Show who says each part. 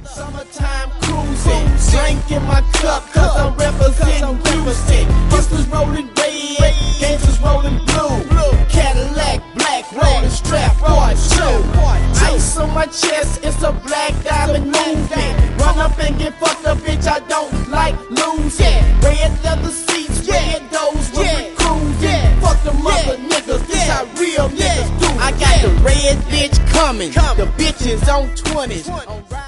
Speaker 1: Summertime cruising, drink in my cup, cause I'm representing Houston. Hustlers rolling red, gangsters rolling blue. Cadillac black, rolling strap, part two. Ice on my chest, it's a black diamond movement. Run up and get fucked up, bitch, I don't like losing. Red leather seats, red doors when we cruising. Fuck the mother niggas, this how real niggas do. I got the red bitch coming, the bitches on 20s.